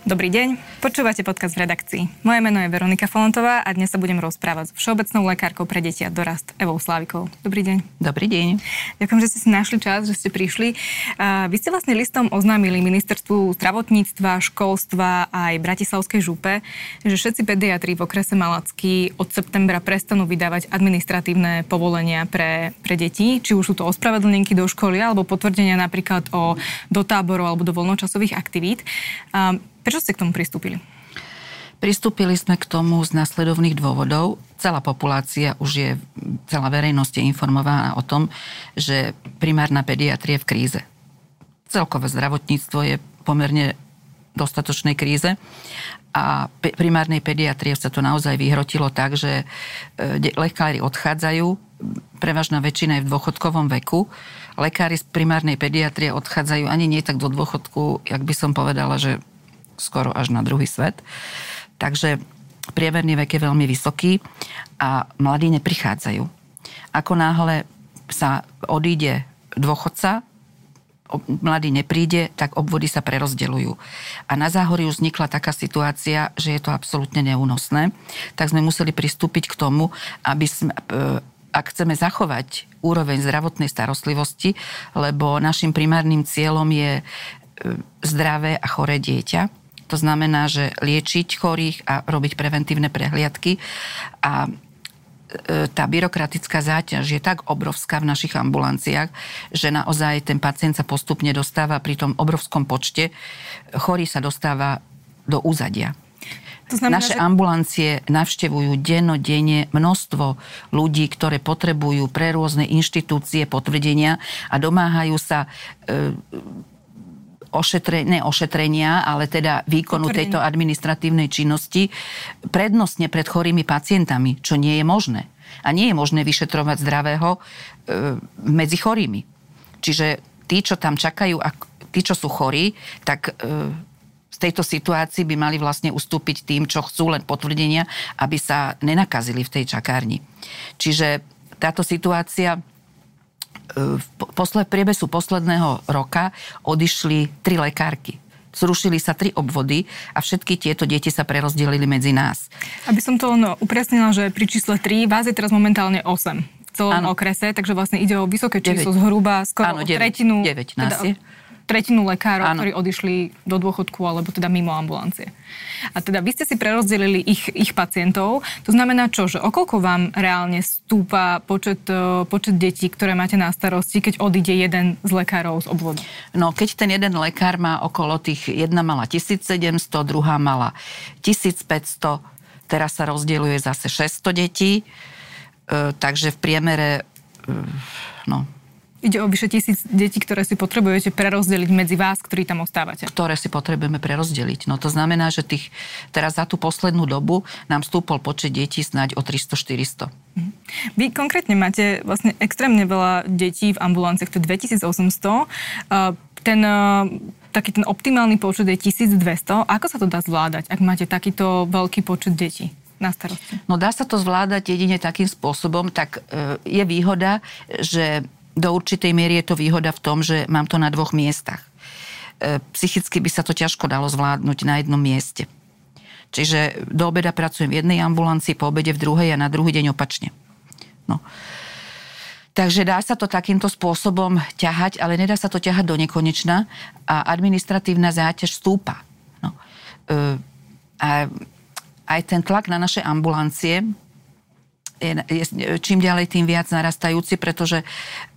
Dobrý deň, počúvate podcast v redakcii. Moje meno je Veronika Folontová a dnes sa budem rozprávať s všeobecnou lekárkou pre deti a dorast Evou Slávikovou. Dobrý deň. Dobrý deň. Ďakujem, že ste si našli čas, že ste prišli. Vy ste vlastne listom oznámili ministerstvu zdravotníctva, školstva a aj Bratislavskej župe, že všetci pediatri v okrese Malacký od septembra prestanú vydávať administratívne povolenia pre deti, či už sú to ospravedlnenky do školy alebo potvrdenia napríklad do táborov alebo do voľnočasových aktivít. Prečo ste k tomu pristúpili? Pristúpili sme k tomu z nasledovných dôvodov. Celá populácia celá verejnosť je informovaná o tom, že primárna pediatria je v kríze. Celkové zdravotníctvo je pomerne dostatočnej kríze a primárnej pediatrie sa to naozaj vyhrotilo tak, že lekári odchádzajú, prevažná väčšina je v dôchodkovom veku. Lekári z primárnej pediatrie odchádzajú ani nie tak do dôchodku, jak by som povedala, že skoro až na druhý svet. Takže priemerný vek je veľmi vysoký a mladí neprichádzajú. Ako náhle sa odíde dôchodca, mladý nepríde, tak obvody sa prerozdeľujú. A na Záhorí už vznikla taká situácia, že je to absolútne neúnosné. Tak sme museli pristúpiť k tomu, aby sme, ak chceme zachovať úroveň zdravotnej starostlivosti, lebo našim primárnym cieľom je zdravé a choré dieťa. To znamená, že liečiť chorých a robiť preventívne prehliadky. A tá byrokratická záťaž je tak obrovská v našich ambulanciách, že naozaj ten pacient sa postupne dostáva pri tom obrovskom počte. Chorý sa dostáva do úzadia. To znamená, naše ambulancie navštevujú dennodenne množstvo ľudí, ktoré potrebujú pre rôzne inštitúcie potvrdenia a domáhajú sa ošetrenia, ale teda výkonu tejto administratívnej činnosti prednostne pred chorými pacientami, čo nie je možné. A nie je možné vyšetrovať zdravého medzi chorými. Čiže tí, čo tam čakajú, a tí, čo sú chorí, tak z tejto situácii by mali vlastne ustúpiť tým, čo chcú len potvrdenia, aby sa nenakazili v tej čakárni. Čiže táto situácia v priebehu posledného roka odišli 3 lekárky. Zrušili sa 3 obvody a všetky tieto deti sa prerozdelili medzi nás. Aby som to upresnila, že pri čísle 3 vás je teraz momentálne 8 v celom okrese, takže vlastne ide o vysoké číslo, zhruba skoro 9 nás je. Tretinu lekárov, ktorí odišli do dôchodku alebo teda mimo ambulancie. A teda vy ste si prerozdelili ich pacientov. To znamená čo? Že o koľko vám reálne stúpa počet detí, ktoré máte na starosti, keď odíde jeden z lekárov z obvodu? No, keď ten jeden lekár má okolo tých, jedna mala 1700, druhá mala 1500, teraz sa rozdeľuje zase 600 detí, takže v priemere, Ide o vyše 1000 detí, ktoré si potrebujete prerozdeliť medzi vás, ktorí tam ostávate. Ktoré si potrebujeme prerozdeliť. No to znamená, že teraz za tú poslednú dobu nám stúpol počet detí snáď o 300-400. Vy konkrétne máte vlastne extrémne veľa detí v ambulanciách, to je 2800. Taký ten optimálny počet je 1200. Ako sa to dá zvládať, ak máte takýto veľký počet detí na starosti? No dá sa to zvládať jedine takým spôsobom, tak je výhoda, že do určitej miery je to výhoda v tom, že mám to na 2 miestach. Psychicky by sa to ťažko dalo zvládnuť na jednom mieste. Čiže do obeda pracujem v jednej ambulancii, po obede v druhej a na druhý deň opačne. No. Takže dá sa to takýmto spôsobom ťahať, ale nedá sa to ťahať do nekonečna a administratívna záťaž stúpa. No. A aj ten tlak na naše ambulancie je čím ďalej tým viac narastajúci, pretože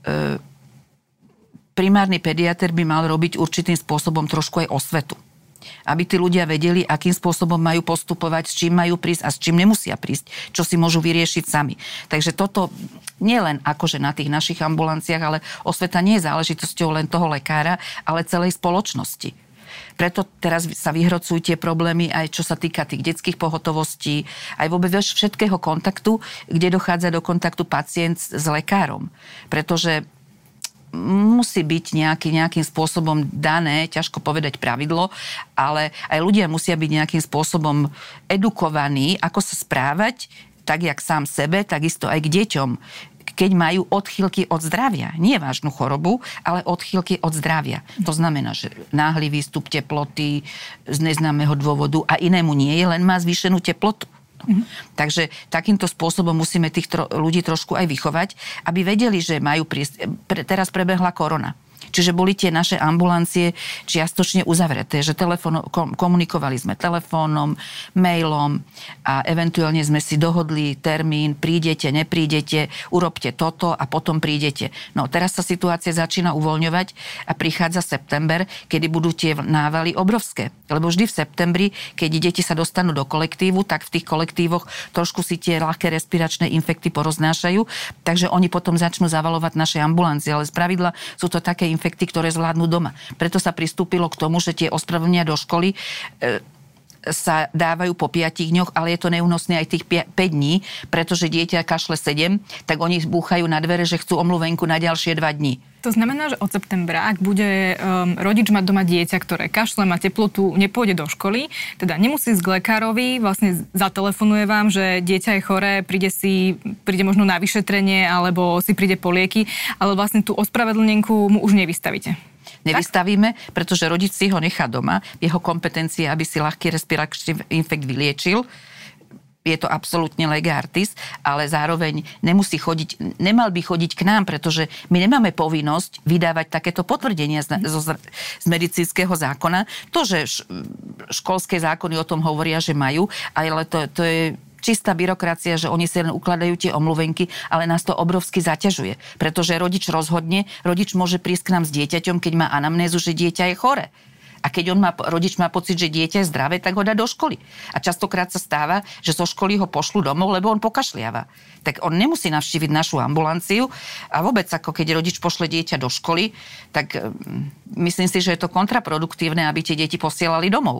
primárny pediater by mal robiť určitým spôsobom trošku aj osvetu. Aby tí ľudia vedeli, akým spôsobom majú postupovať, s čím majú prísť a s čím nemusia prísť, čo si môžu vyriešiť sami. Takže toto nie len akože na tých našich ambulanciách, ale osveta nie je záležitosťou len toho lekára, ale celej spoločnosti. Preto teraz sa vyhrocujú tie problémy aj čo sa týka tých detských pohotovostí, aj vôbec všetkého kontaktu, kde dochádza do kontaktu pacient s lekárom. Pretože musí byť nejakým spôsobom dané, ťažko povedať pravidlo, ale aj ľudia musia byť nejakým spôsobom edukovaní, ako sa správať, tak jak sám sebe, takisto aj k deťom. keď majú odchýlky od zdravia. Nie vážnu chorobu, ale odchýlky od zdravia. To znamená, že náhly výstup teploty z neznámeho dôvodu a inému nie je, len má zvýšenú teplotu. Takže takýmto spôsobom musíme tých ľudí trošku aj vychovať, aby vedeli, že majú teraz prebehla korona. Čiže boli tie naše ambulancie čiastočne uzavreté, že komunikovali sme telefónom, mailom a eventuálne sme si dohodli termín, prídete, neprídete, urobte toto a potom prídete. No teraz sa situácia začína uvoľňovať a prichádza september, kedy budú tie návaly obrovské. Lebo vždy v septembri, keď deti sa dostanú do kolektívu, tak v tých kolektívoch trošku si tie ľahké respiračné infekty poroznášajú, takže oni potom začnú zavalovať naše ambulancie, ale spravidla sú to také infekty, ktoré zvládnu doma. Preto sa pristúpilo k tomu, že tie ospravedlnenia do školy sa dávajú po 5 dňoch, ale je to neúnosné aj tých 5 dní, pretože dieťa kašle 7, tak oni búchajú na dvere, že chcú omluvenku na ďalšie 2 dní. To znamená, že od septembra, ak bude rodič mať doma dieťa, ktoré kašle, má teplotu, nepôjde do školy, teda nemusí ísť k lekárovi, vlastne zatelefonuje vám, že dieťa je choré, príde možno na vyšetrenie, alebo si príde po lieky, ale vlastne tú ospravedlnenku mu už nevystavíte. Nevystavíme, pretože rodič si ho nechá doma, jeho kompetencie, aby si ľahký respiračný infekt vyliečil. Je to absolútne lege artis, ale zároveň nemal by chodiť k nám, pretože my nemáme povinnosť vydávať takéto potvrdenia z medicínskeho zákona. To, že školské zákony o tom hovoria, že majú, ale to je čistá byrokracia, že oni si len ukladajú tie omluvenky, ale nás to obrovsky zaťažuje. Pretože rodič môže prísť k nám s dieťaťom, keď má anamnézu, že dieťa je chore. A keď rodič má pocit, že dieťa je zdravé, tak ho dá do školy. A častokrát sa stáva, že zo školy ho pošlu domov, lebo on pokašliava. Tak on nemusí navštíviť našu ambulanciu a vôbec ako keď rodič pošle dieťa do školy, tak myslím si, že je to kontraproduktívne, aby tie deti posielali domov.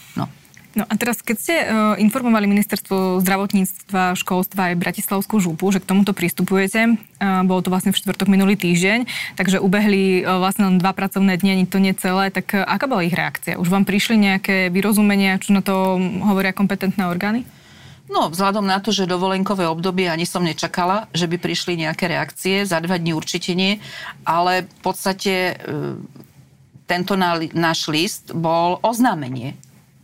No a teraz, keď ste informovali ministerstvo zdravotníctva, školstva aj Bratislavskú župu, že k tomuto pristupujete, bolo to vlastne v štvrtok minulý týždeň, takže ubehli vlastne len 2 pracovné dni, ani to nie celé, tak aká bola ich reakcia? Už vám prišli nejaké vyrozumenia, čo na to hovoria kompetentné orgány? No, vzhľadom na to, že dovolenkové obdobie ani som nečakala, že by prišli nejaké reakcie, za 2 dní určite nie, ale v podstate tento náš list bol oznámenie.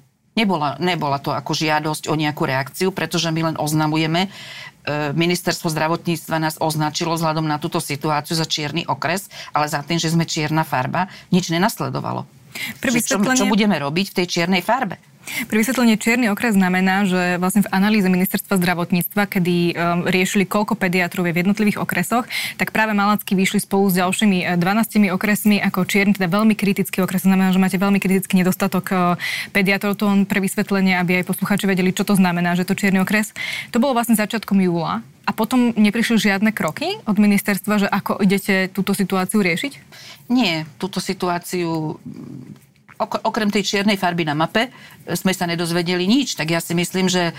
Nebola to ako žiadosť o nejakú reakciu, pretože my len oznamujeme. Ministerstvo zdravotníctva nás označilo vzhľadom na túto situáciu za čierny okres, ale za tým, že sme čierna farba, nič nenasledovalo. Čo budeme robiť v tej čiernej farbe? Pri vysvetlení čierny okres znamená, že vlastne v analýze ministerstva zdravotníctva, kedy riešili, koľko pediatrov je v jednotlivých okresoch, tak práve Malacký vyšli spolu s ďalšími 12 okresmi ako čierny, teda veľmi kritický okres. To znamená, že máte veľmi kritický nedostatok pediatrov. To len pre vysvetlenie, aby aj poslucháči vedeli, čo to znamená, že to čierny okres. To bolo vlastne začiatkom júla. A potom neprišli žiadne kroky od ministerstva, že ako idete túto situáciu riešiť? Nie, túto situáciu okrem tej čiernej farby na mape sme sa nedozvedeli nič. Tak ja si myslím, že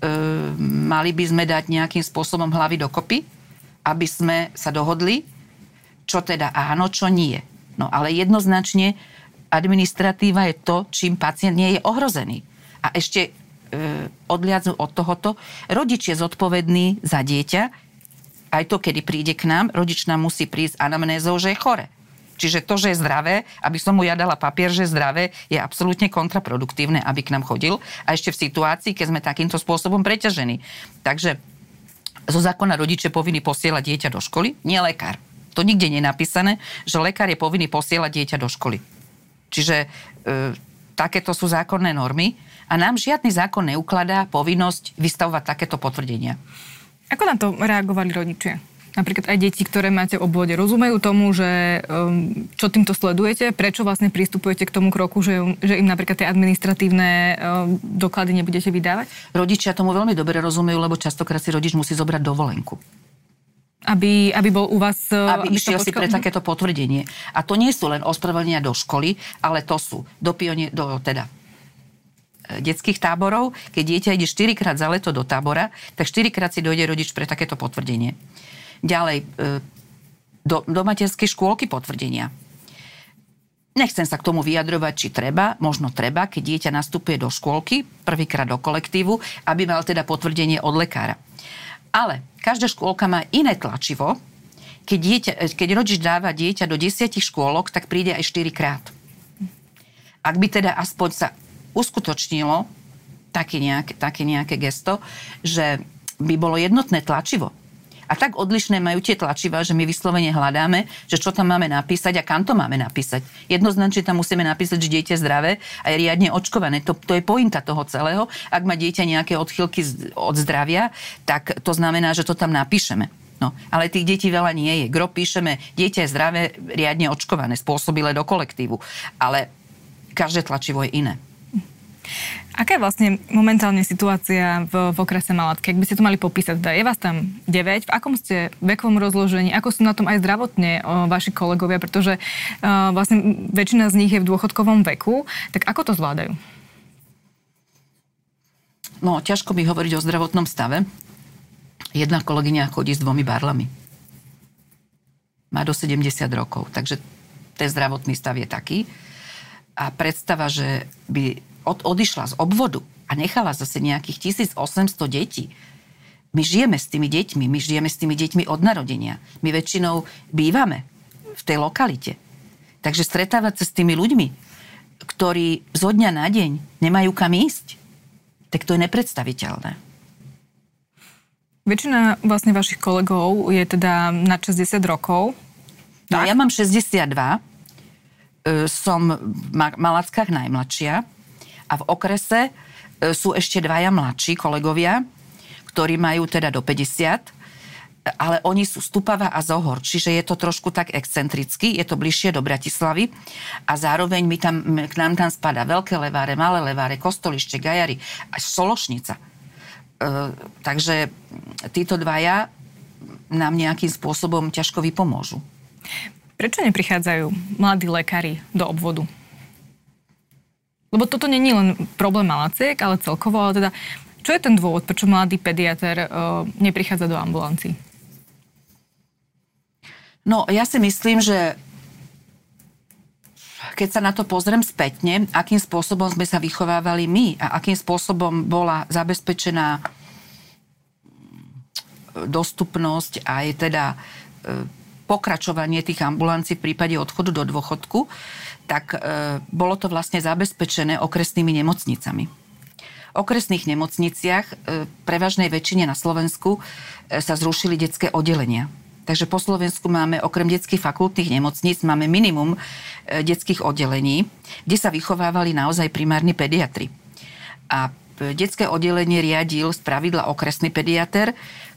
mali by sme dať nejakým spôsobom hlavy dokopy, aby sme sa dohodli, čo teda áno, čo nie. No ale jednoznačne administratíva je to, čím pacient nie je ohrozený. A ešte odliadnú od tohoto, rodič je zodpovedný za dieťa, aj to, kedy príde k nám, rodič nám musí prísť anamnézou, že je chore. Čiže to, že je zdravé, aby som mu ja dala papier, že je zdravé, je absolútne kontraproduktívne, aby k nám chodil. A ešte v situácii, keď sme takýmto spôsobom preťažení. Takže zo zákona rodič je povinný posielať dieťa do školy, nie lekár. To nikde nie je napísané, že lekár je povinný posielať dieťa do školy. Čiže takéto sú zákonné normy a nám žiadny zákon neukladá povinnosť vystavovať takéto potvrdenia. Ako na to reagovali rodičia? Napríklad aj deti, ktoré máte v obvode, rozumejú tomu, že čo týmto sledujete, prečo vlastne pristupujete k tomu kroku, že im napríklad tie administratívne doklady nebudete vydávať? Rodičia tomu veľmi dobre rozumejú, lebo častokrát si rodič musí zobrať dovolenku. Aby bol u vás... Aby išiel si pre takéto potvrdenie. A to nie sú len ospravedlnenia do školy, ale to sú do detských táborov. Keď dieťa ide 4-krát za leto do tábora, tak 4-krát si dojde rodič pre takéto potvrdenie. Ďalej, do materskej škôlky potvrdenia. Nechcem sa k tomu vyjadrovať, či treba, možno treba, keď dieťa nastupuje do škôlky, prvýkrát do kolektívu, aby mal teda potvrdenie od lekára. Ale každá škôlka má iné tlačivo. Keď rodič dáva dieťa do 10 škôlok, tak príde aj 4 krát. Ak by teda aspoň sa uskutočnilo také nejaké gesto, že by bolo jednotné tlačivo. A tak odlišné majú tie tlačivá, že my vyslovene hľadáme, že čo tam máme napísať a kam to máme napísať. Jednoznačne tam musíme napísať, že dieťa zdravé a je riadne očkované. To je pointa toho celého. Ak má dieťa nejaké odchýlky od zdravia, tak to znamená, že to tam napíšeme. No, ale tých detí veľa nie je. Gro píšeme, dieťa je zdravé, riadne očkované, spôsobilé do kolektívu. Ale každé tlačivo je iné. Aká je vlastne momentálne situácia v okrese Malátky? Ak by ste to mali popísať, je vás tam 9, v akom ste vekovom rozložení, ako sú na tom aj zdravotne vaši kolegovia, pretože vlastne väčšina z nich je v dôchodkovom veku, tak ako to zvládajú? No, ťažko mi hovoriť o zdravotnom stave. Jedna kolegyňa chodí s 2 barlami. Má do 70 rokov, takže ten zdravotný stav je taký. A predstava, že by odišla z obvodu a nechala zase nejakých 1800 detí. My žijeme s tými deťmi od narodenia. My väčšinou bývame v tej lokalite. Takže stretávať sa s tými ľuďmi, ktorí zo dňa na deň nemajú kam ísť, tak to je nepredstaviteľné. Väčšina vlastne vašich kolegov je teda nad 60 rokov. No, ja mám 62, som v Malackách najmladšia a v okrese sú ešte 2 mladší kolegovia, ktorí majú teda do 50, ale oni sú Stupava a Zohor, čiže je to trošku tak excentricky, je to bližšie do Bratislavy a zároveň k nám tam spadá Veľké Leváre, Malé Leváre, Kostolište, Gajary až Sološnica. Takže títo 2 nám nejakým spôsobom ťažko vypomôžu. Prečo neprichádzajú mladí lekári do obvodu? Lebo toto nie je len problém Malaciek, ale celkovo, ale teda, čo je ten dôvod, prečo mladý pediater neprichádza do ambulancií? No, ja si myslím, že keď sa na to pozriem spätne, akým spôsobom sme sa vychovávali my a akým spôsobom bola zabezpečená dostupnosť aj teda pokračovanie tých ambulancií v prípade odchodu do dôchodku, tak bolo to vlastne zabezpečené okresnými nemocnicami. V okresných nemocniciach prevažnej väčšine na Slovensku sa zrušili detské oddelenia. Takže po Slovensku máme okrem detských fakultných nemocníc máme minimum detských oddelení, kde sa vychovávali naozaj primárni pediatri. A detské oddelenie riadil spravidla okresný pediater,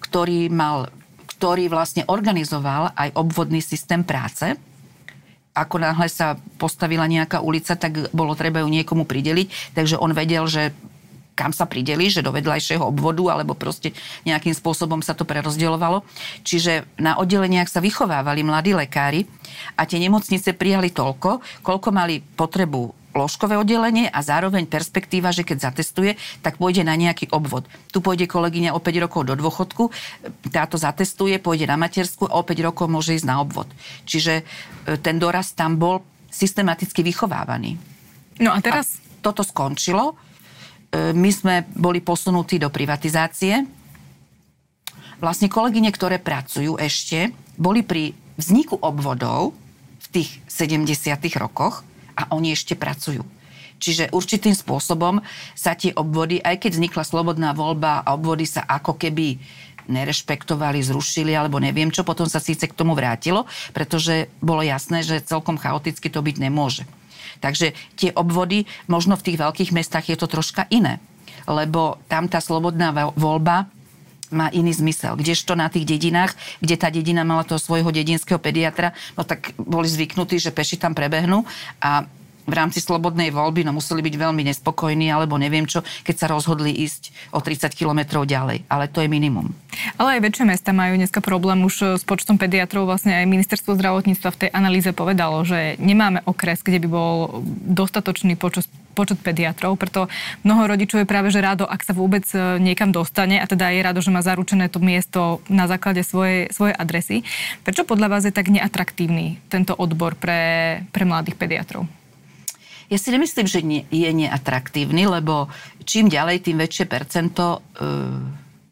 ktorý vlastne organizoval aj obvodný systém práce. Ako náhle sa postavila nejaká ulica, tak bolo treba ju niekomu prideliť, takže on vedel, že kam sa prideli, že do vedľajšieho obvodu, alebo proste nejakým spôsobom sa to prerozdeľovalo. Čiže na oddeleniach sa vychovávali mladí lekári a tie nemocnice prijali toľko, koľko mali potrebu lôžkové oddelenie a zároveň perspektíva, že keď zatestuje, tak pôjde na nejaký obvod. Tu pôjde kolegyňa o 5 rokov do dôchodku, táto zatestuje, pôjde na matersku a o 5 rokov môže ísť na obvod. Čiže ten dorast tam bol systematicky vychovávaný. No a teraz? A toto skončilo. My sme boli posunutí do privatizácie. Vlastne kolegyne, ktoré pracujú ešte, boli pri vzniku obvodov v tých 70. rokoch a oni ešte pracujú. Čiže určitým spôsobom sa tie obvody, aj keď vznikla slobodná voľba a obvody sa ako keby nerešpektovali, zrušili alebo neviem čo, potom sa síce k tomu vrátilo, pretože bolo jasné, že celkom chaoticky to byť nemôže. Takže tie obvody, možno v tých veľkých mestách je to troška iné, lebo tam tá slobodná voľba má iný zmysel. Kdežto na tých dedinách, kde tá dedina mala toho svojho dedinského pediatra, no tak boli zvyknutí, že peši tam prebehnú a v rámci slobodnej voľby museli byť veľmi nespokojní alebo neviem čo, keď sa rozhodli ísť o 30 kilometrov ďalej. Ale to je minimum. Ale aj väčšie mesta majú dneska problém už s počtom pediatrov. Vlastne aj ministerstvo zdravotníctva v tej analýze povedalo, že nemáme okres, kde by bol dostatočný počet pediatrov, preto mnoho rodičov je práve že rádo, ak sa vôbec niekam dostane a teda je rádo, že má zaručené to miesto na základe svojej adresy. Prečo podľa vás je tak neatraktívny tento odbor pre mladých pediatrov? Ja si nemyslím, že je neatraktívny, lebo čím ďalej, tým väčšie percento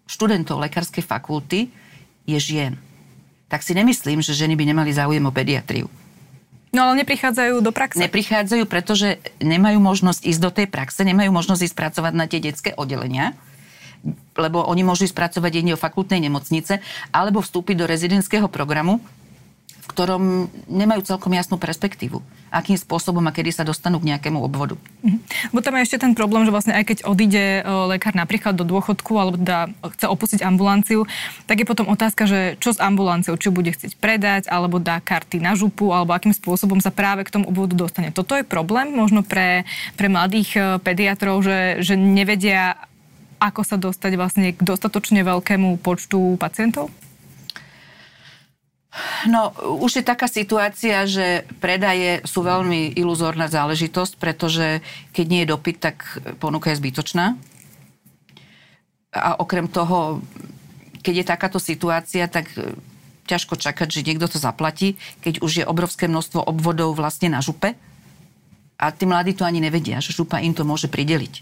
študentov lekárskej fakulty je žien. Tak si nemyslím, že ženy by nemali záujem o pediatriu. No ale neprichádzajú do praxe. Neprichádzajú, pretože nemajú možnosť ísť do tej praxe, nemajú možnosť ísť pracovať na tie detské oddelenia, lebo oni môžu ísť pracovať jedine o fakultnej nemocnice, alebo vstúpiť do rezidentského programu, v ktorom nemajú celkom jasnú perspektívu. Akým spôsobom a kedy sa dostanú k nejakému obvodu. Bo tam je ešte ten problém, že vlastne aj keď odíde lekár napríklad do dôchodku alebo chce opustiť ambulanciu, tak je potom otázka, že čo s ambulanciou, či bude chcieť predať, alebo dá karty na župu, alebo akým spôsobom sa práve k tomu obvodu dostane. Toto je problém možno pre mladých pediatrov, že nevedia, ako sa dostať vlastne k dostatočne veľkému počtu pacientov? No, už je taká situácia, že predaje sú veľmi iluzórna záležitosť, pretože keď nie je dopyt, tak ponuka je zbytočná. A okrem toho, keď je takáto situácia, tak ťažko čakať, že niekto to zaplatí, keď už je obrovské množstvo obvodov vlastne na župe. A tí mladí to ani nevedia, že župa im to môže prideliť.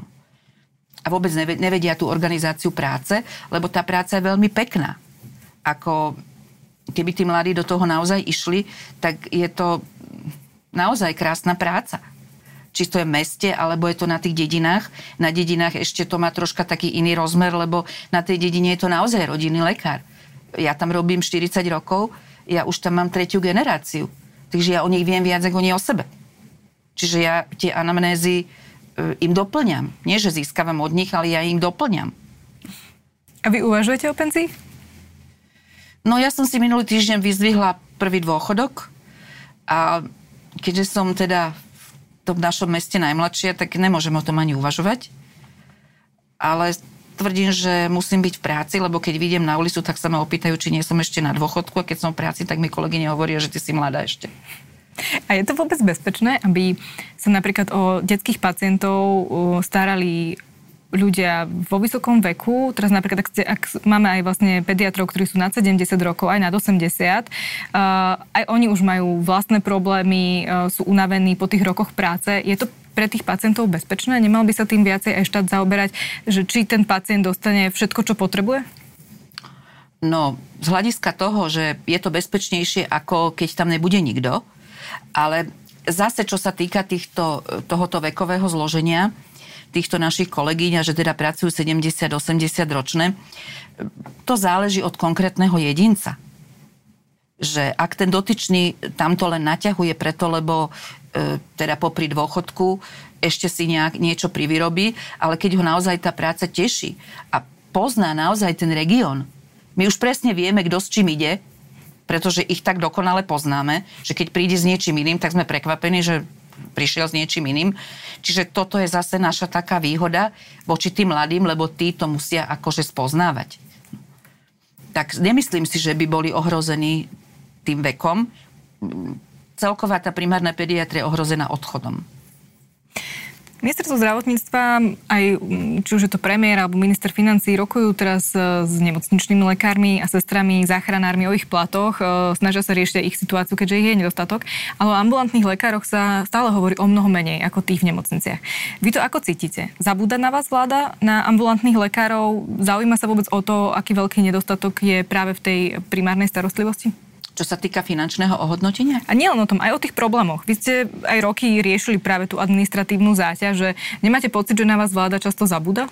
A vôbec nevedia tú organizáciu práce, lebo tá práca je veľmi pekná. Ako keby tí mladí do toho naozaj išli, tak je to naozaj krásna práca. Či to je v meste, alebo je to na tých dedinách. Na dedinách ešte to má troška taký iný rozmer, lebo na tej dedine je to naozaj rodinný lekár. Ja tam robím 40 rokov, ja už tam mám 3. generáciu. Takže ja o nich viem viac, ako oni o sebe. Čiže ja tie anamnézy im doplňam. Nie, že získavam od nich, ale ja im doplňam. A vy uvažujete o penzii? No ja som si minulý týždeň vyzdvihla prvý dôchodok a keďže som teda v tom našom meste najmladšia, tak nemôžem o tom ani uvažovať. Ale tvrdím, že musím byť v práci, lebo keď vidím na ulicu, tak sa ma opýtajú, či nie som ešte na dôchodku a keď som v práci, tak mi kolegyne hovoria, že ty si mladá ešte. A je to vôbec bezpečné, aby sa napríklad o detských pacientov starali ľudia vo vysokom veku, teraz napríklad, ak máme aj vlastne pediatrov, ktorí sú nad 70 rokov, aj nad 80, aj oni už majú vlastné problémy, sú unavení po tých rokoch práce. Je to pre tých pacientov bezpečné? Nemal by sa tým viacej aj štát zaoberať, že či ten pacient dostane všetko, čo potrebuje? No, z hľadiska toho, že je to bezpečnejšie, ako keď tam nebude nikto, ale zase, čo sa týka tohoto vekového zloženia, týchto našich kolegyň, a že teda pracujú 70-80 ročné, to záleží od konkrétneho jedinca. Že ak ten dotyčný tamto len naťahuje preto, lebo teda popri dôchodku ešte si niečo privyrobí, ale keď ho naozaj tá práca teší a pozná naozaj ten región, my už presne vieme, kto s čím ide, pretože ich tak dokonale poznáme, že keď príde s niečím iným, tak sme prekvapení, že prišiel s niečím iným. Čiže toto je zase naša taká výhoda voči tým mladým, lebo tí to musia akože spoznávať. Tak nemyslím si, že by boli ohrození tým vekom. Celková tá primárna pediatria je ohrozená odchodom. Ministerstvo zdravotníctva, aj či už je to premiér alebo minister financií, rokujú teraz s nemocničnými lekármi a sestrami, záchranármi o ich platoch. Snažia sa riešiť ich situáciu, keďže ich je nedostatok. Ale o ambulantných lekároch sa stále hovorí o mnoho menej ako tých v nemocniciach. Vy to ako cítite? Zabúda na vás vláda, na ambulantných lekárov? Zaujíma sa vôbec o to, aký veľký nedostatok je práve v tej primárnej starostlivosti? Čo sa týka finančného ohodnotenia? A nie len o tom, aj o tých problémoch. Vy ste aj roky riešili práve tú administratívnu záťaž, že nemáte pocit, že na vás vláda často zabúda?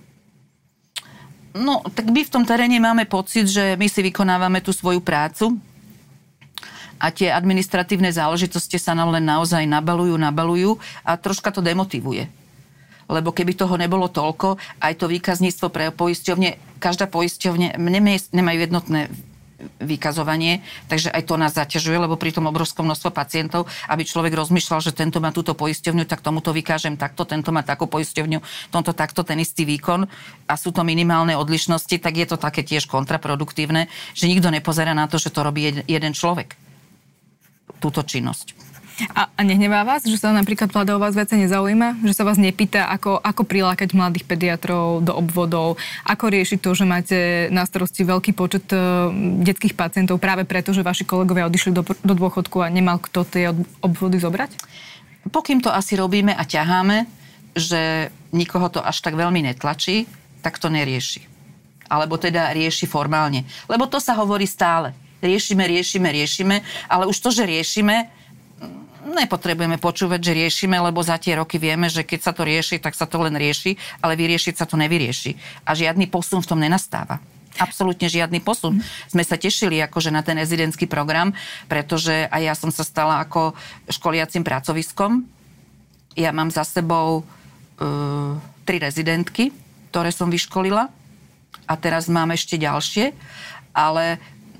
No, tak my v tom teréne máme pocit, že my si vykonávame tú svoju prácu a tie administratívne záležitosti sa nám len naozaj nabalujú a troška to demotivuje. Lebo keby toho nebolo toľko, aj to výkazníctvo pre poisťovne, každá poisťovne nemajú jednotné vykazovanie, takže aj to nás zaťažuje, lebo pri tom obrovskom množstvo pacientov, aby človek rozmýšľal, že tento má túto poisťovňu, tak tomuto vykážem takto, tento má takú poisťovňu, tomto takto ten istý výkon a sú to minimálne odlišnosti, tak je to také tiež kontraproduktívne, že nikto nepozerá na to, že to robí jeden človek. Túto činnosť. A nehnevá vás, že sa napríklad vláda o vás viacej nezaujíma? Že sa vás nepýta, ako prilákať mladých pediatrov do obvodov? Ako riešiť to, že máte na starosti veľký počet detských pacientov práve preto, že vaši kolegovia odišli do dôchodku a nemal kto tie obvody zobrať? Pokým to asi robíme a ťaháme, že nikoho to až tak veľmi netlačí, tak to nerieši. alebo teda rieši formálne. Lebo to sa hovorí stále. Riešime, ale už to, že riešime, nepotrebujeme počúvať, že riešime, lebo za tie roky vieme, že keď sa to rieši, tak sa to len rieši, ale vyriešiť sa to nevyrieši. A žiadny posun v tom nenastáva. Absolútne žiadny posun. Sme sa tešili akože na ten rezidentský program, pretože aj ja som sa stala ako školiacim pracoviskom. Ja mám za sebou 3 rezidentky, ktoré som vyškolila a teraz mám ešte ďalšie, ale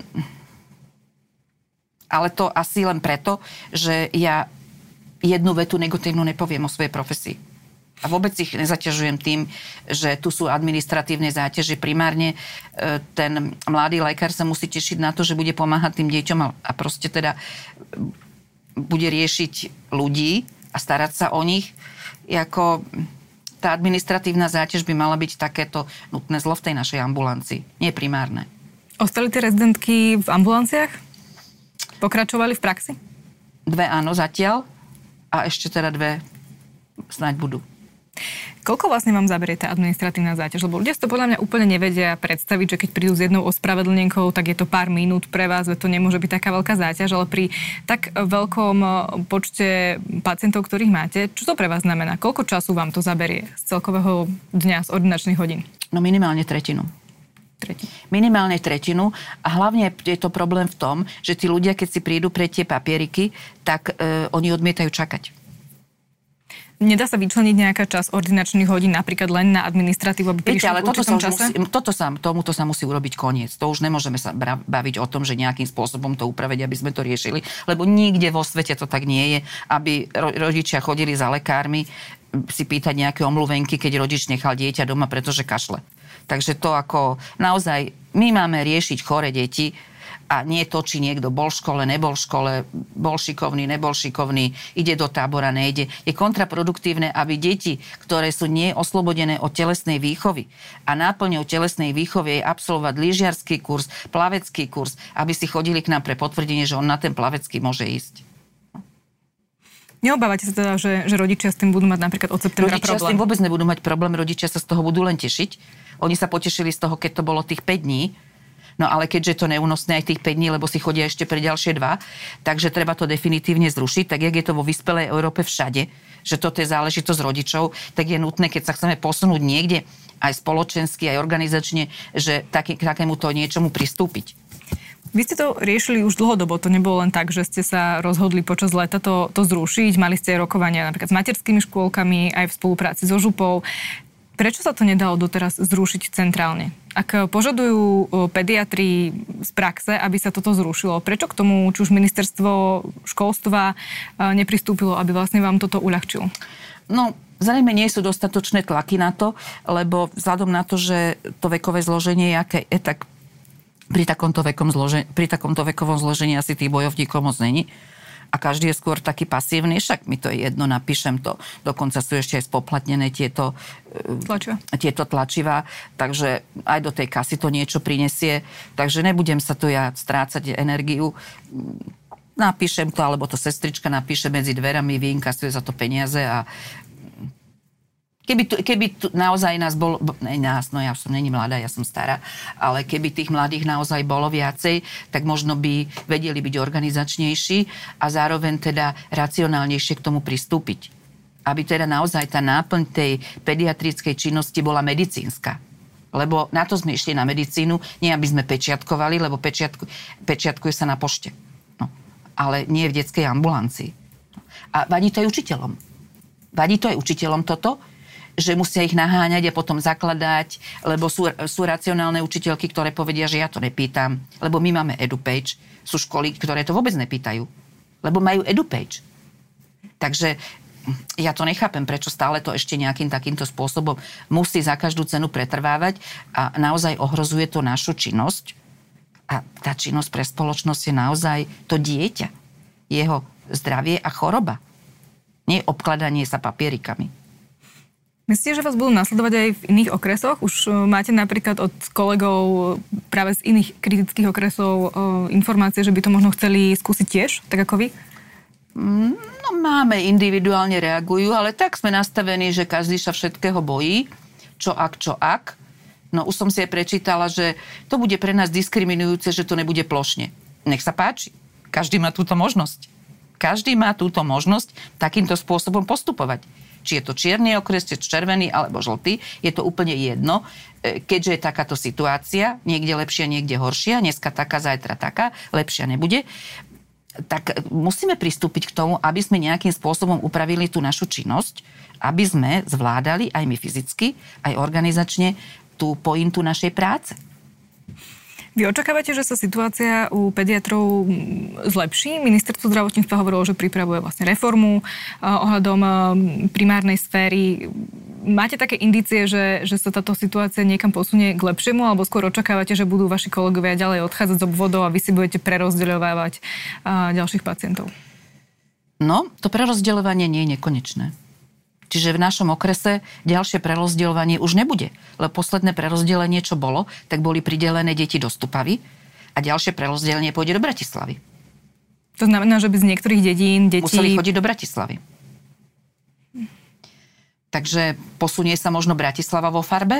to asi len preto, že ja jednu vetu negatívnu nepoviem o svojej profesii. A vôbec ich nezaťažujem tým, že tu sú administratívne záťaže. Primárne ten mladý lekár sa musí tešiť na to, že bude pomáhať tým deťom a proste teda bude riešiť ľudí a starať sa o nich. Ako tá administratívna záťaž by mala byť takéto nutné zlo v tej našej ambulancii. Nie primárne. Ostali tie rezidentky v ambulanciách? Pokračovali v praxi? 2 áno zatiaľ a ešte teda 2 snáď budú. Koľko vlastne vám zaberie tá administratívna záťaž? Lebo ľudia si to podľa mňa úplne nevedia predstaviť, že keď prídu s jednou ospravedlnenkou, tak je to pár minút pre vás, že to nemôže byť taká veľká záťaž, ale pri tak veľkom počte pacientov, ktorých máte, čo to pre vás znamená? Koľko času vám to zaberie z celkového dňa, z ordinačných hodín? No minimálne tretinu. Minimálne tretinu a hlavne je to problém v tom, že tí ľudia, keď si prídu pre tie papieriky, tak oni odmietajú čakať. Nedá sa vyčleniť nejaká časť ordinačných hodín napríklad len na administratívu, aby prišli v určitom čase? Tomuto sa musí urobiť koniec. To už nemôžeme sa baviť o tom, že nejakým spôsobom to upraviť, aby sme to riešili, lebo nikde vo svete to tak nie je, aby rodičia chodili za lekármi si pýtať nejaké omluvenky, keď rodič nechal dieťa doma, pretože kašle. Takže to ako naozaj my máme riešiť choré deti a nie to, či niekto bol v škole, nebol v škole, bol šikovný, nebol šikovný, ide do tábora, nejde. Je kontraproduktívne, aby deti, ktoré sú neoslobodené od telesnej výchovy a náplňou telesnej výchovy je absolvovať lyžiarsky kurz, plavecký kurz, aby si chodili k nám pre potvrdenie, že on na ten plavecký môže ísť. Neobávate sa teda, že rodičia s tým budú mať napríklad od septembra problém? Rodičia s tým vôbec nebudú mať problém, rodičia sa z toho budú len tešiť. Oni sa potešili z toho, keď to bolo tých 5 dní, no ale keďže je to neúnosné aj tých 5 dní, lebo si chodia ešte pre ďalšie 2, takže treba to definitívne zrušiť, tak jak je to vo vyspelej Európe všade, že toto je záležitosť rodičov, tak je nutné, keď sa chceme posunúť niekde aj spoločensky, aj organizačne, že k takémuto niečomu pristúpiť. Vy ste to riešili už dlhodobo, to nebolo len tak, že ste sa rozhodli počas leta to zrušiť, mali ste rokovania napríklad s materskými škôlkami, aj v spolupráci so župou. Prečo sa to nedalo doteraz zrušiť centrálne? Ak požadujú pediatri z praxe, aby sa toto zrušilo, prečo k tomu či už ministerstvo školstva nepristúpilo, aby vlastne vám toto uľahčilo? No, zrejme nie sú dostatočné tlaky na to, lebo vzhľadom na to, že to vekové zloženie aké je, tak pri takomto vekovom zložení asi tých bojovníkov moc není. A každý je skôr taký pasívny, však mi to je jedno, napíšem to. Dokonca sú ešte aj spoplatnené tieto tlačivá, takže aj do tej kasy to niečo prinesie. Takže nebudem sa tu ja strácať energiu. Napíšem to, alebo to sestrička napíše medzi dverami, vyinkasuje za to peniaze a Keby tu naozaj nás bolo, no ja som není mladá, ja som stará, ale keby tých mladých naozaj bolo viacej, tak možno by vedeli byť organizačnejší a zároveň teda racionálnejšie k tomu pristúpiť. Aby teda naozaj tá náplň tej pediatrickej činnosti bola medicínska. Lebo na to sme išli na medicínu, nie aby sme pečiatkovali, lebo pečiatkuje sa na pošte. No, ale nie v detskej ambulancii. A vadí to aj učiteľom. Vadí to aj učiteľom toto, že musia ich naháňať a potom zakladať, lebo sú racionálne učiteľky, ktoré povedia, že ja to nepýtam, lebo my máme EduPage. Sú školy, ktoré to vôbec nepýtajú, lebo majú EduPage. Takže ja to nechápem, prečo stále to ešte nejakým takýmto spôsobom musí za každú cenu pretrvávať a naozaj ohrozuje to našu činnosť. A tá činnosť pre spoločnosť je naozaj to dieťa, jeho zdravie a choroba. Nie obkladanie sa papierikami. Myslíte, že vás budú nasledovať aj v iných okresoch? Už máte napríklad od kolegov práve z iných kritických okresov informácie, že by to možno chceli skúsiť tiež, tak ako vy? No máme, individuálne reagujú, ale tak sme nastavení, že každý sa všetkého bojí. Čo ak. No už som si aj prečítala, že to bude pre nás diskriminujúce, že to nebude plošne. Nech sa páči. Každý má túto možnosť. Každý má túto možnosť takýmto spôsobom postupovať. Či je to čierny okres, či červený alebo žltý, je to úplne jedno. Keďže je takáto situácia, niekde lepšia, niekde horšia, dneska taká, zajtra taká, lepšia nebude, tak musíme pristúpiť k tomu, aby sme nejakým spôsobom upravili tú našu činnosť, aby sme zvládali aj my fyzicky, aj organizačne tú pointu našej práce. Vy očakávate, že sa situácia u pediatrov zlepší? Ministerstvo zdravotníctva hovorilo, že pripravuje vlastne reformu ohľadom primárnej sféry. Máte také indície, že sa táto situácia niekam posunie k lepšiemu, alebo skôr očakávate, že budú vaši kolegovia ďalej odchádzať z obvodov a vy si budete prerozdeľovávať ďalších pacientov? No, to prerozdeľovanie nie je nekonečné. Čiže v našom okrese ďalšie prerozdeľovanie už nebude. Lebo posledné prerozdelenie, čo bolo, tak boli pridelené deti do Stupavy a ďalšie prerozdelenie pôjde do Bratislavy. To znamená, že by z niektorých dedín deti museli chodiť do Bratislavy. Takže posunie sa možno Bratislava vo farbe?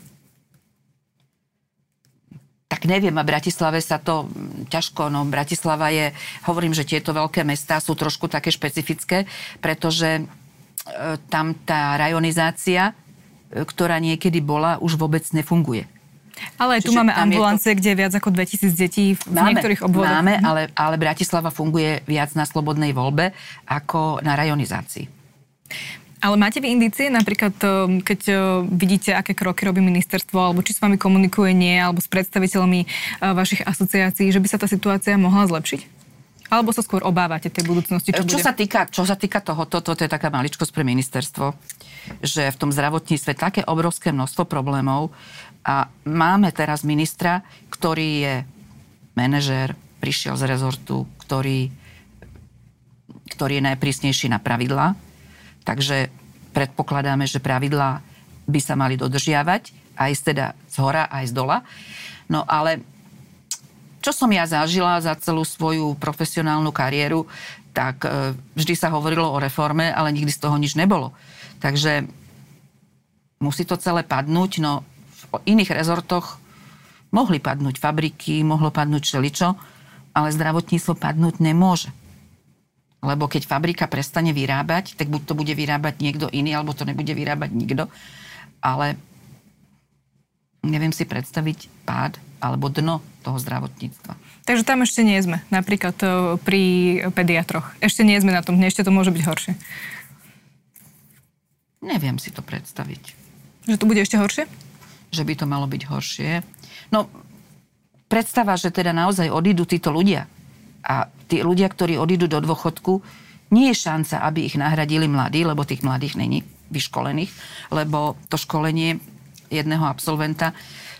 Tak neviem, a Bratislave sa to ťažko, no Bratislava je, hovorím, že tieto veľké mestá sú trošku také špecifické, pretože tam tá rajonizácia, ktorá niekedy bola, už vôbec nefunguje. Ale tu máme ambulancie, kde je viac ako 2000 detí v niektorých obvodoch. Máme, ale Bratislava funguje viac na slobodnej voľbe ako na rajonizácii. Ale máte vy indície, napríklad keď vidíte, aké kroky robí ministerstvo, alebo či s vami komunikuje nie, alebo s predstaviteľmi vašich asociácií, že by sa tá situácia mohla zlepšiť? Alebo sa skôr obávate tej budúcnosti? Čo sa týka tohoto, toto je taká maličkosť pre ministerstvo, že v tom zdravotníctve také obrovské množstvo problémov a máme teraz ministra, ktorý je manažér, prišiel z rezortu, ktorý je najprísnejší na pravidlá, takže predpokladáme, že pravidlá by sa mali dodržiavať, aj teda z hora, aj z dola. No ale čo som ja zažila za celú svoju profesionálnu kariéru, tak vždy sa hovorilo o reforme, ale nikdy z toho nič nebolo. Takže musí to celé padnúť, no v iných rezortoch mohli padnúť fabriky, mohlo padnúť všeličo, ale zdravotníctvo padnúť nemôže. Lebo keď fabrika prestane vyrábať, tak buď to bude vyrábať niekto iný, alebo to nebude vyrábať nikto. Ale neviem si predstaviť pád alebo dno toho zdravotníctva. Takže tam ešte nie sme, napríklad pri pediatroch. Ešte nie sme na tom, ešte to môže byť horšie. Neviem si to predstaviť. Že to bude ešte horšie? Že by to malo byť horšie. No, predstava, že teda naozaj odídu títo ľudia a tí ľudia, ktorí odídu do dôchodku, nie je šanca, aby ich nahradili mladí, lebo tých mladých není vyškolených, lebo to školenie jedného absolventa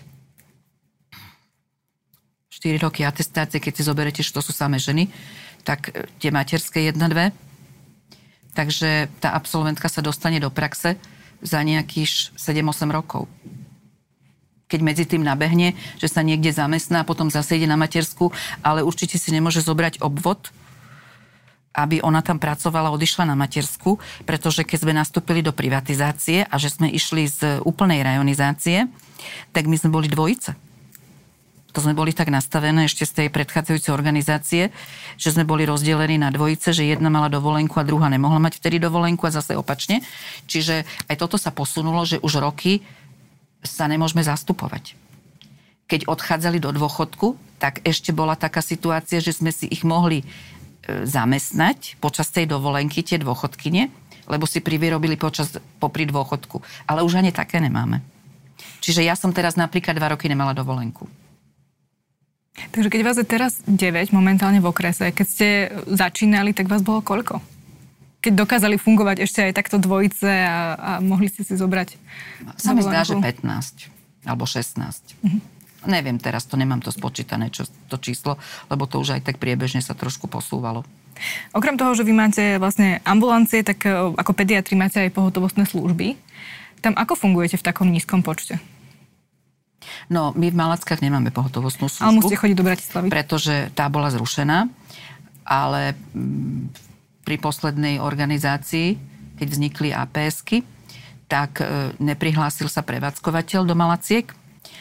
4 roky atestácie, keď si zoberete, že to sú samé ženy, tak tie materské 1-2. Takže tá absolventka sa dostane do praxe za nejakých 7-8 rokov. Keď medzi tým nabehne, že sa niekde zamestná a potom zase ide na matersku, ale určite si nemôže zobrať obvod, aby ona tam pracovala, odišla na matersku, pretože keď sme nastúpili do privatizácie a že sme išli z úplnej rajonizácie, tak my sme boli dvojice. To sme boli tak nastavené ešte z tej predchádzajúcej organizácie, že sme boli rozdelení na dvojice, že jedna mala dovolenku a druhá nemohla mať vtedy dovolenku a zase opačne. Čiže aj toto sa posunulo, že už roky sa nemôžeme zastupovať. Keď odchádzali do dôchodku, tak ešte bola taká situácia, že sme si ich mohli zamestnať počas tej dovolenky, tie dôchodkyne, lebo si privyrobili popri dôchodku. Ale už ani také nemáme. Čiže ja som teraz napríklad 2 roky nemala dovolenku. Takže keď vás je teraz 9 momentálne v okrese, keď ste začínali, tak vás bolo koľko? Keď dokázali fungovať ešte aj takto dvojice a mohli ste si zobrať sa mi zdá, že 15 alebo 16. Neviem teraz, to nemám to spočítané, to číslo, lebo to už aj tak priebežne sa trošku posúvalo. Okrem toho, že vy máte vlastne ambulancie, tak ako pediatri máte aj pohotovostné služby. Tam ako fungujete v takom nízkom počte? No, my v Malackách nemáme pohotovostnú službu. Ale musíte chodiť do Bratislavy. Pretože tá bola zrušená, ale pri poslednej organizácii, keď vznikli APS-ky, tak neprihlásil sa prevádzkovateľ do Malaciek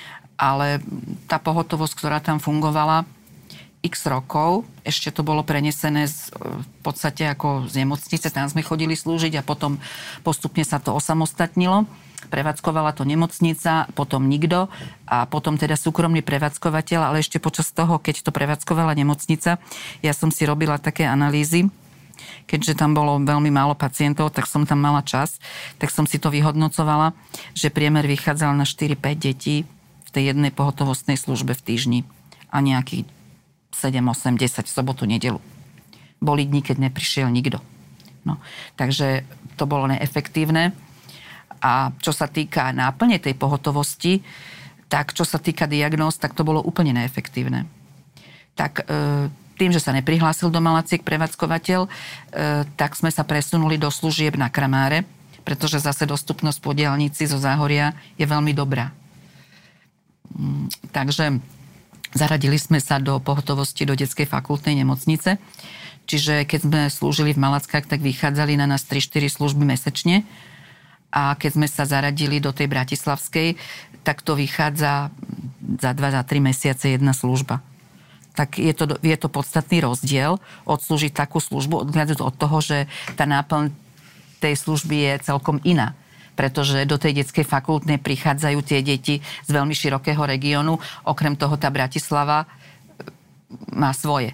ale tá pohotovosť, ktorá tam fungovala x rokov, ešte to bolo prenesené v podstate ako z nemocnice, tam sme chodili slúžiť a potom postupne sa to osamostatnilo. Prevádzkovala to nemocnica, potom nikto a potom teda súkromný prevádzkovateľ, ale ešte počas toho, keď to prevádzkovala nemocnica, ja som si robila také analýzy, keďže tam bolo veľmi málo pacientov, tak som tam mala čas, tak som si to vyhodnocovala, že priemer vychádzal na 4-5 detí v tej jednej pohotovostnej službe v týždni a nejakých 7, 8, 10 v sobotu, nedelu. Boli dní, keď neprišiel nikto. No, takže to bolo neefektívne. A čo sa týka náplne tej pohotovosti, tak čo sa týka diagnóz, tak to bolo úplne neefektívne. Tak tým, že sa neprihlásil do Malaciek prevádzkovateľ, tak sme sa presunuli do služieb na Kramáre, pretože zase dostupnosť po diaľnici zo Záhoria je veľmi dobrá. Takže zaradili sme sa do pohotovosti do detskej fakultnej nemocnice. Čiže keď sme slúžili v Malackách, tak vychádzali na nás 3-4 služby mesečne. A keď sme sa zaradili do tej bratislavskej, tak to vychádza za 2-3 mesiace jedna služba. Tak je to podstatný rozdiel odslúžiť takú službu, odhľadať od toho, že tá náplň tej služby je celkom iná. Pretože do tej detskej fakultnej prichádzajú tie deti z veľmi širokého regiónu. Okrem toho tá Bratislava má svoje.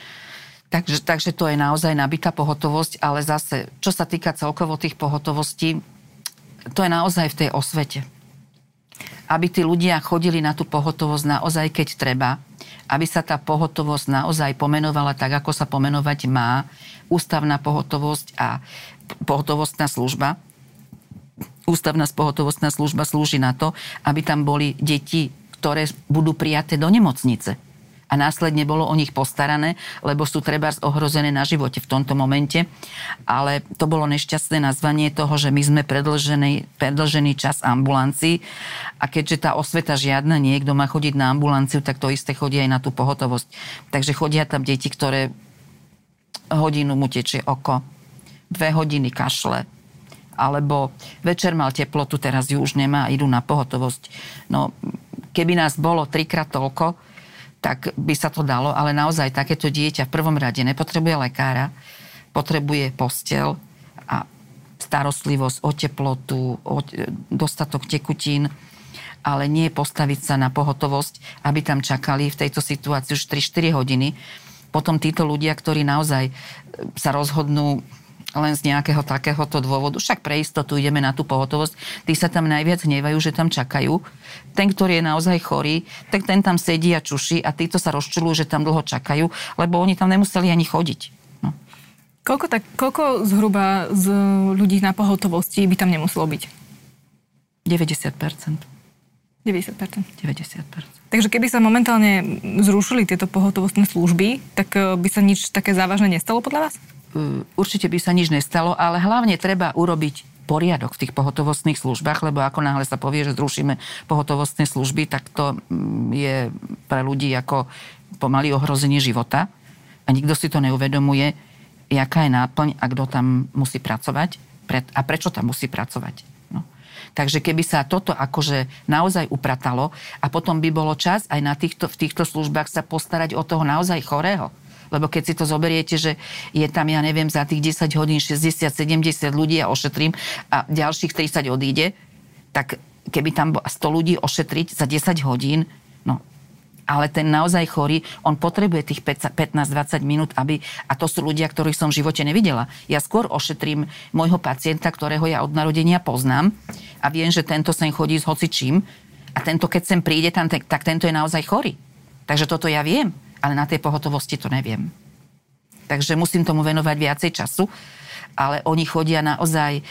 Takže to je naozaj nabitá pohotovosť, ale zase, čo sa týka celkovo tých pohotovostí, to je naozaj v tej osvete. Aby tí ľudia chodili na tú pohotovosť naozaj, keď treba. Aby sa tá pohotovosť naozaj pomenovala tak, ako sa pomenovať má. Ústavná pohotovosť a pohotovostná služba. Ústavná pohotovostná služba slúži na to, aby tam boli deti, ktoré budú prijaté do nemocnice. A následne bolo o nich postarané, lebo sú trebárs ohrozené na živote v tomto momente. Ale to bolo nešťastné nazvanie toho, že my sme predĺžený čas ambulancií a keďže tá osveta žiadna, niekto má chodiť na ambulanciu, tak to isté chodí aj na tú pohotovosť. Takže chodia tam deti, ktoré hodinu mu tečie oko, 2 hodiny kašle, alebo večer mal teplotu, teraz ju už nemá a idú na pohotovosť. No, keby nás bolo 3-krát toľko, tak by sa to dalo, ale naozaj takéto dieťa v prvom rade nepotrebuje lekára, potrebuje posteľ a starostlivosť o teplotu, o dostatok tekutín, ale nie postaviť sa na pohotovosť, aby tam čakali v tejto situácii už 3-4 hodiny. Potom títo ľudia, ktorí naozaj sa rozhodnú len z nejakého takéhoto dôvodu, však pre istotu ideme na tú pohotovosť, tí sa tam najviac hnevajú, že tam čakajú. Ten, ktorý je naozaj chorý, tak ten tam sedí a čuší a títo sa rozčuľujú, že tam dlho čakajú, lebo oni tam nemuseli ani chodiť. No. Koľko zhruba z ľudí na pohotovosti by tam nemuselo byť? 90%. 90%. Takže keby sa momentálne zrušili tieto pohotovostné služby, tak by sa nič také závažné nestalo podľa vás? Určite by sa nič nestalo, ale hlavne treba urobiť poriadok v tých pohotovostných službách, lebo ako náhle sa povie, že zrušíme pohotovostné služby, tak to je pre ľudí ako pomaly ohrozenie života a nikto si to neuvedomuje, jaká je náplň a kto tam musí pracovať a prečo tam musí pracovať. No. Takže keby sa toto akože naozaj upratalo a potom by bolo čas aj v týchto službách sa postarať o toho naozaj chorého. Lebo keď si to zoberiete, že je tam, ja neviem, za tých 10 hodín 60-70 ľudí a ošetrím a ďalších 30 odíde, tak keby tam 100 ľudí ošetriť za 10 hodín, no, ale ten naozaj chorý, on potrebuje tých 15-20 minút, a to sú ľudia, ktorých som v živote nevidela. Ja skôr ošetrím môjho pacienta, ktorého ja od narodenia poznám a viem, že tento sem chodí s hocičím a tento, keď sem príde, tak tento je naozaj chorý. Takže toto ja viem. Ale na tej pohotovosti to neviem. Takže musím tomu venovať viacej času, ale oni chodia naozaj,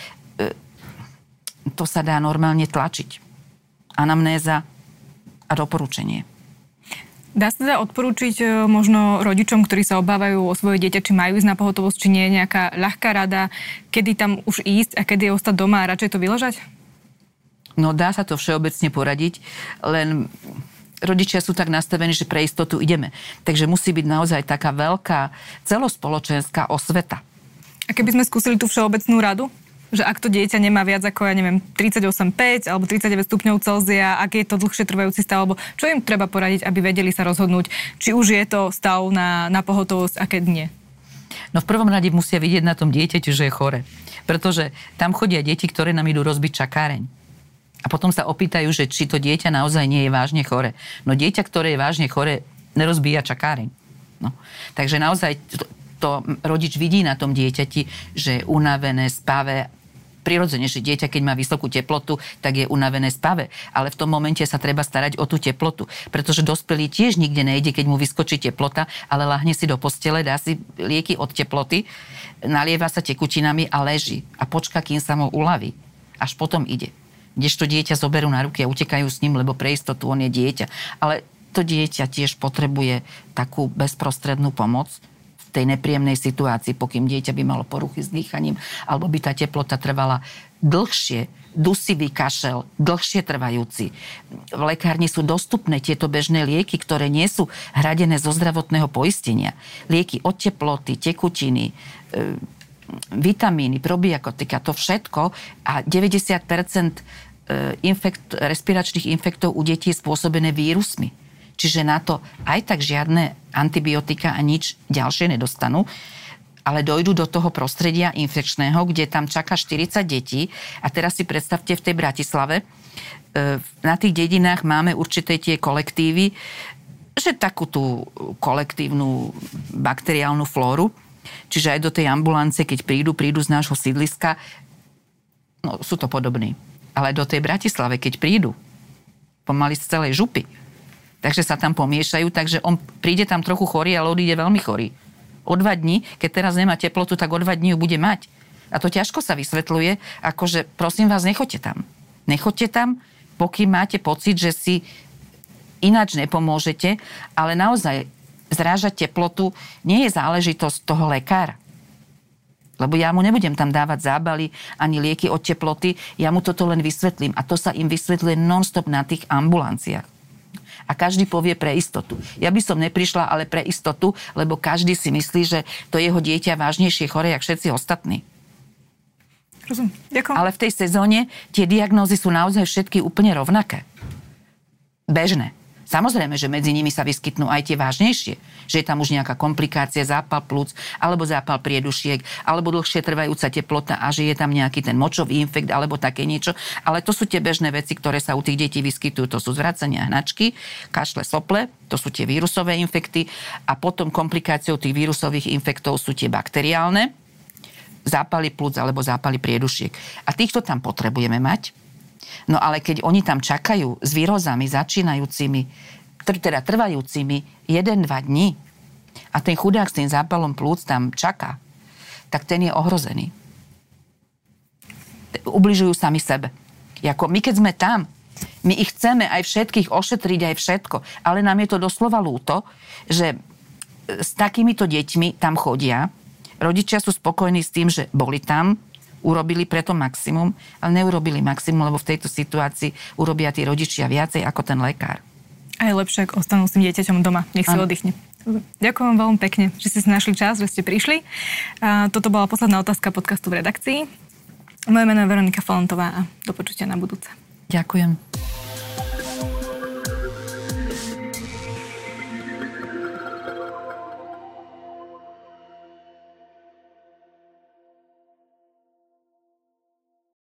to sa dá normálne tlačiť. Anamnéza a doporučenie. Dá sa teda odporúčiť možno rodičom, ktorí sa obávajú o svoje dieťa, či majú ísť na pohotovosť, či nie je nejaká ľahká rada, kedy tam už ísť a kedy je ostať doma a radšej to vyležať? No dá sa to všeobecne poradiť, len rodičia sú tak nastavení, že pre istotu ideme. Takže musí byť naozaj taká veľká celospoločenská osveta. A keby sme skúsili tú všeobecnú radu? Že ak to dieťa nemá viac ako, 38,5 alebo 39 stupňov Celzia, ak je to dlhšie trvajúci stav, alebo čo im treba poradiť, aby vedeli sa rozhodnúť, či už je to stav na pohotovosť, aké dnie? No v prvom rade musia vidieť na tom dieťaťu, že je chore. Pretože tam chodia deti, ktoré nám idú rozbiť čakáreň. A potom sa opýtajú, že či to dieťa naozaj nie je vážne chore. No dieťa, ktoré je vážne chore, nerozbíja čakáreň. No. Takže naozaj to rodič vidí na tom dieťati, že je unavené, spavé. Prirodzene, že dieťa, keď má vysokú teplotu, tak je unavené, spavé. Ale v tom momente sa treba starať o tú teplotu. Pretože dospelý tiež nikde nejde, keď mu vyskočí teplota, ale lahne si do postele, dá si lieky od teploty, nalieva sa tekutinami a leží. A počká, kým sa mu uľaví. Až potom ide. Kdežto dieťa zoberú na ruky a utekajú s ním, lebo pre istotu on je dieťa. Ale to dieťa tiež potrebuje takú bezprostrednú pomoc v tej nepríjemnej situácii, pokým dieťa by malo poruchy s dýchaním, alebo by tá teplota trvala dlhšie, dusivý kašel, dlhšie trvajúci. V lekárni sú dostupné tieto bežné lieky, ktoré nie sú hradené zo zdravotného poistenia. Lieky od teploty, tekutiny, vitamíny, probiotika, to všetko a 90% respiračných infektov u detí je spôsobené vírusmi. Čiže na to aj tak žiadne antibiotika a nič ďalšie nedostanú, ale dojdú do toho prostredia infekčného, kde tam čaká 40 detí a teraz si predstavte v tej Bratislave, na tých dedinách máme určité tie kolektívy, že takú tú kolektívnu bakteriálnu flóru. Čiže aj do tej ambulance, keď prídu z nášho sídliska, no sú to podobní. Ale do tej Bratislave, keď prídu, pomaly z celej župy, takže sa tam pomiešajú, takže on príde tam trochu chorý, ale odíde veľmi chorý. O 2 dní, keď teraz nemá teplotu, tak o 2 dní ju bude mať. A to ťažko sa vysvetľuje, akože prosím vás, nechoďte tam. Nechoďte tam, pokým máte pocit, že si ináč nepomôžete, ale naozaj zrážať teplotu nie je záležitosť toho lekára. Lebo ja mu nebudem tam dávať zábaly ani lieky od teploty, ja mu toto len vysvetlím. A to sa im vysvetlí non-stop na tých ambulanciách. A každý povie pre istotu. Ja by som neprišla, ale pre istotu, lebo každý si myslí, že to jeho dieťa vážnejšie chore, jak všetci ostatní. Rozumiem. Ďakujem. Ale v tej sezóne tie diagnózy sú naozaj všetky úplne rovnaké. Bežné. Samozrejme, že medzi nimi sa vyskytnú aj tie vážnejšie. Že je tam už nejaká komplikácia, zápal plúc, alebo zápal priedušiek, alebo dlhšie trvajúca teplota a že je tam nejaký ten močový infekt, alebo také niečo. Ale to sú tie bežné veci, ktoré sa u tých detí vyskytujú. To sú zvracania hnačky, kašle, sople, to sú tie vírusové infekty a potom komplikáciou tých vírusových infektov sú tie bakteriálne, zápaly plúc alebo zápaly priedušiek. A týchto tam potrebujeme mať. No ale keď oni tam čakajú s výrozami začínajúcimi, teda trvajúcimi 1-2 dní a ten chudák s tým zápalom plúc tam čaká, tak ten je ohrozený. Ubližujú sami sebe. Jako my keď sme tam, my ich chceme aj všetkých ošetriť, aj všetko, ale nám je to doslova ľúto, že s takýmito deťmi tam chodia, rodičia sú spokojní s tým, že boli tam, urobili preto maximum, ale neurobili maximum, lebo v tejto situácii urobia tí rodičia viacej ako ten lekár. A je lepšie, ak ostanú s tým dieťaťom doma. Nech si oddychne. Ďakujem veľmi pekne, že ste si našli čas, že ste prišli. Toto bola posledná otázka podcastu v redakcii. Moje meno je Veronika Folentová a do počutia na budúce. Ďakujem.